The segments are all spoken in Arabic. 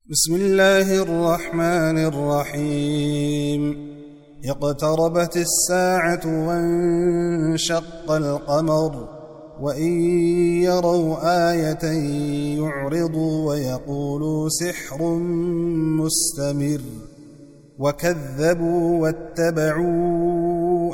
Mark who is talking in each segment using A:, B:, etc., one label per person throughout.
A: بسم الله الرحمن الرحيم. اقتربت الساعة وانشق القمر وإن يروا آية يعرضوا ويقولوا سحر مستمر وكذبوا واتبعوا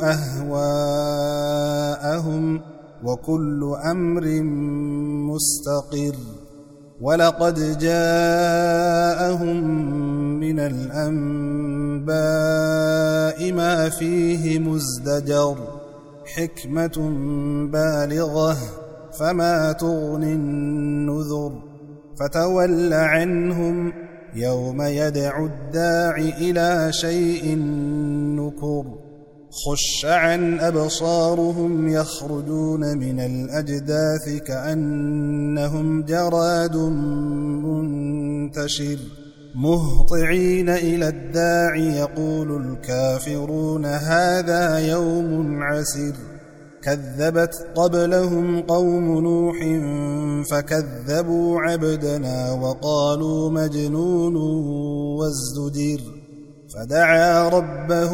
A: أهواءهم وكل أمر مستقر. ولقد جاءهم من الأنباء ما فيه مزدجر حكمة بالغة فما تغني النذر. فتول عنهم يوم يدعو الداع إلى شيء نكر. خش عن أبصارهم يخرجون من الأجداث كأنهم جراد منتشر مهطعين إلى الداع يقول الكافرون هذا يوم عسر. كذبت قبلهم قوم نوح فكذبوا عبدنا وقالوا مجنون وازدجر. فدعا ربه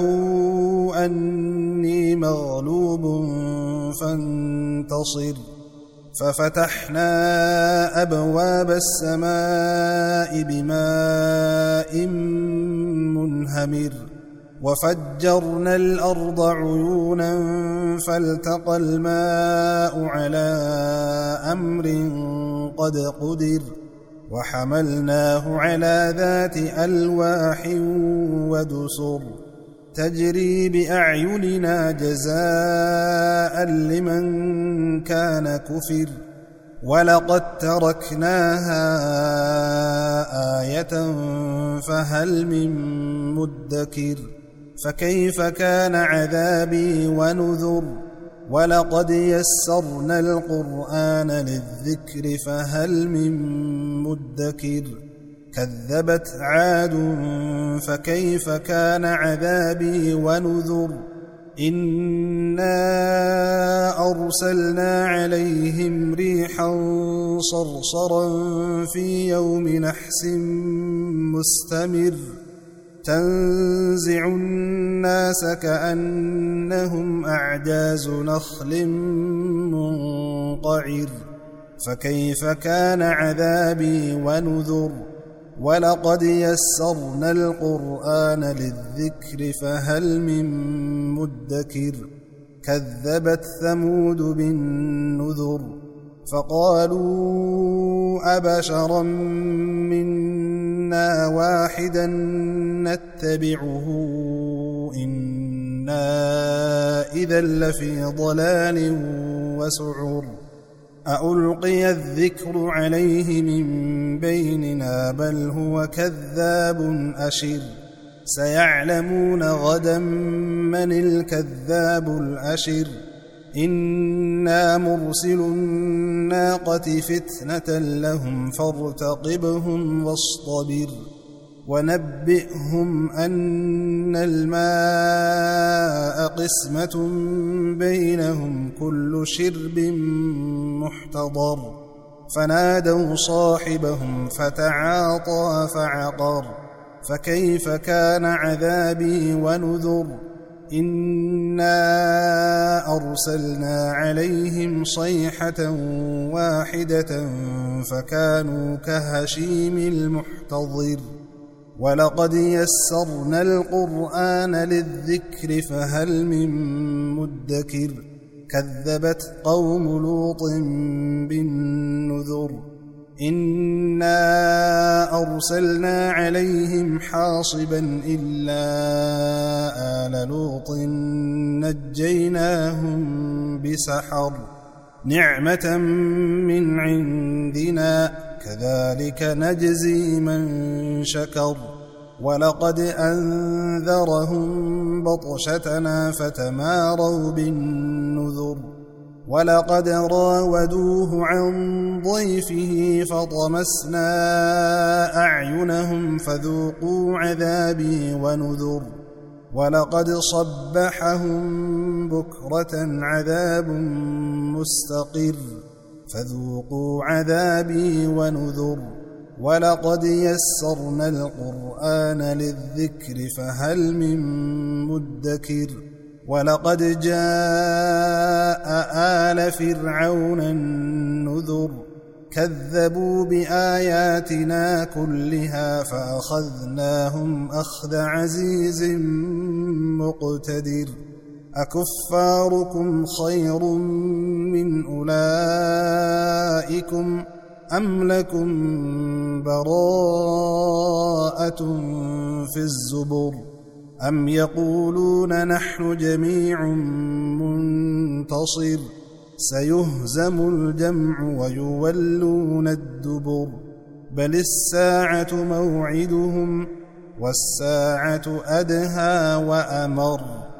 A: أني مغلوب فانتصر. ففتحنا أبواب السماء بماء منهمر وفجرنا الأرض عيونا فالتقى الماء على أمر قد قدر. وحملناه على ذات ألواح ودسر تجري بأعيننا جزاء لمن كان كفر. ولقد تركناها آية فهل من مدكر. فكيف كان عذابي ونذر. ولقد يسرنا القرآن للذكر فهل من مدكر. كذبت عاد فكيف كان عذابي ونذر. إنا أرسلنا عليهم ريحا صرصرا في يوم نحس مستمر تنزع الناس كأنهم أعجاز نخل منقعر. فكيف كان عذابي ونذر. ولقد يسرنا القرآن للذكر فهل من مدكر. كذبت ثمود بالنذر فقالوا أبشرا منا واحدا نتبعه إنا إذا لفي ضلال وسعر. أألقي الذكر عليه من بيننا بل هو كذاب أشر. سيعلمون غدا من الكذاب الأشر. إنا مرسل الناقة فتنة لهم فارتقبهم واصطبر. ونبئهم أن الماء قسمة بينهم كل شرب محتضر. فنادوا صاحبهم فتعاطى فعقر. فكيف كان عذابي ونذر. إنا أرسلنا عليهم صيحة واحدة فكانوا كهشيم المحتضر. ولقد يسرنا القرآن للذكر فهل من مدكر. كذبت قوم لوط بالنذر. إنا أرسلنا عليهم حاصبا إلا آل لوط نجيناهم بسحر نعمة من عندنا كذلك نجزي من شكر. ولقد أنذرهم بطشتنا فتماروا بالنذر. ولقد راودوه عن ضيفه فطمسنا أعينهم فذوقوا عذابي ونذر. ولقد صبحهم بكرة عذاب مستقر فذوقوا عذابي ونذر. ولقد يسرنا القرآن للذكر فهل من مدكر ولقد جاء آل فرعون النذر كذبوا بآياتنا كلها فأخذناهم أخذ عزيز مقتدر أكفاركم خير من أولئكم أم لكم براءة في الزبر أم يقولون نحن جميع منتصر سيهزم الجمع ويولون الدبر بل الساعة موعدهم والساعة أدهى وأمر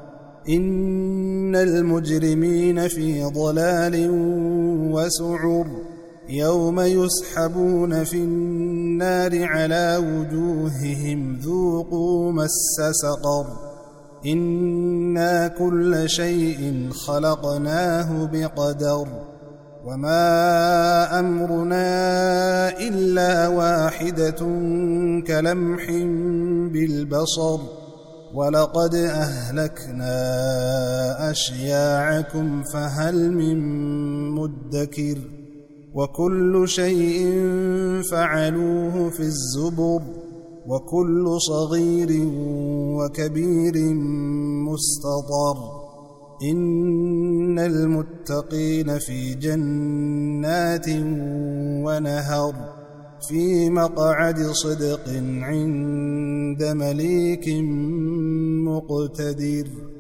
A: إن المجرمين في ضلال وسعر يوم يسحبون في النار على وجوههم ذوقوا مس سقر إنا كل شيء خلقناه بقدر وما أمرنا إلا واحدة كلمح بالبصر ولقد أهلكنا أشياعكم فهل من مدكر وكل شيء فعلوه في الزبر وكل صغير وكبير مستطر إن المتقين في جنات ونهر في مقعد صدق عند مليك مقتدر.